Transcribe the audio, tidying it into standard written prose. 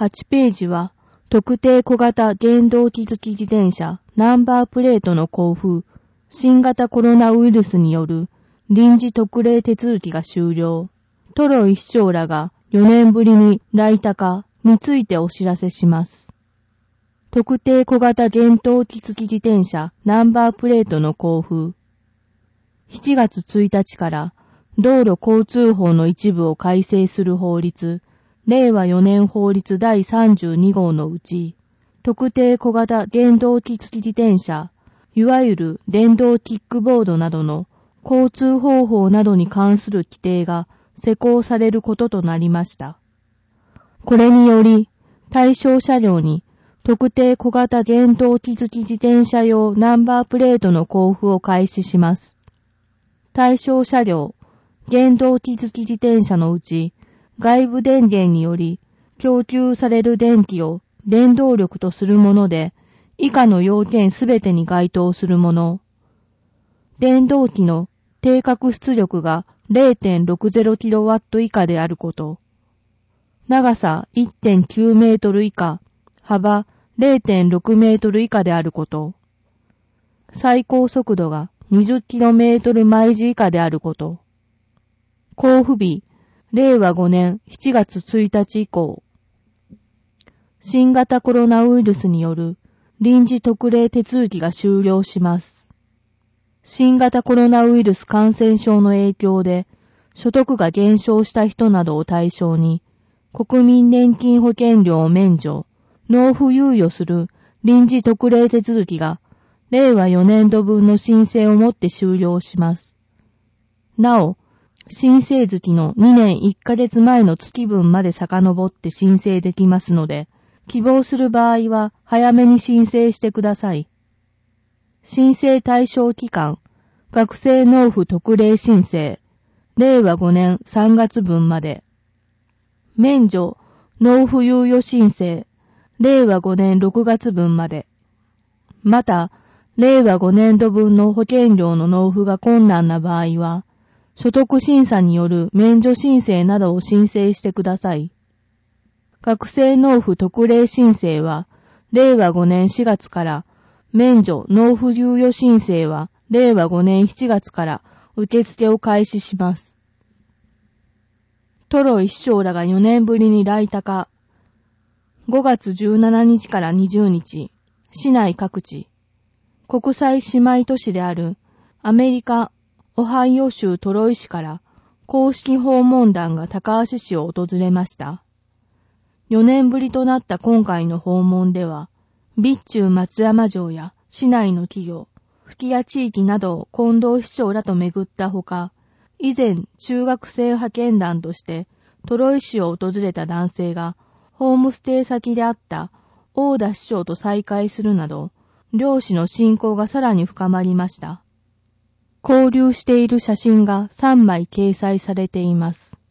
8ページは、特定小型原動機付き自転車ナンバープレートの交付、新型コロナウイルスによる臨時特例手続きが終了。トロイ市長らが4年ぶりに来田化についてお知らせします。特定小型原動機付き自転車ナンバープレートの交付。7月1日から道路交通法の一部を改正する法律、令和4年法律第32号のうち、特定小型原動機付き自転車、いわゆる電動キックボードなどの交通方法などに関する規定が施行されることとなりました。これにより、対象車両に特定小型原動機付き自転車用ナンバープレートの交付を開始します。対象車両、原動機付き自転車のうち、外部電源により供給される電気を電動力とするもので、以下の要件すべてに該当するもの。電動機の定格出力が 0.60kW 以下であること。長さ 1.9 メートル以下、幅 0.6 メートル以下であること。最高速度が 20km 毎時以下であること。交付日、令和5年7月1日以降。新型コロナウイルスによる臨時特例手続きが終了します。新型コロナウイルス感染症の影響で所得が減少した人などを対象に国民年金保険料を免除、納付猶予する臨時特例手続きが令和4年度分の申請をもって終了します。なお、申請月の2年1ヶ月前の月分まで遡って申請できますので、希望する場合は早めに申請してください。申請対象期間、学生納付特例申請、令和5年3月分まで。免除、納付猶予申請、令和5年6月分まで。また、令和5年度分の保険料の納付が困難な場合は、所得審査による免除申請などを申請してください。学生納付特例申請は、令和5年4月から、免除納付猶予申請は、令和5年7月から受付を開始します。トロイ市長らが4年ぶりに来田化。5月17日から20日、市内各地、国際姉妹都市であるアメリカ、オハイオ州トロイ市から公式訪問団が高橋市を訪れました。4年ぶりとなった今回の訪問では、備中松山城や市内の企業、吹屋地域などを近藤市長らと巡ったほか、以前中学生派遣団としてトロイ市を訪れた男性がホームステイ先であった大田市長と再会するなど、両市の親交がさらに深まりました。交流している写真が3枚掲載されています。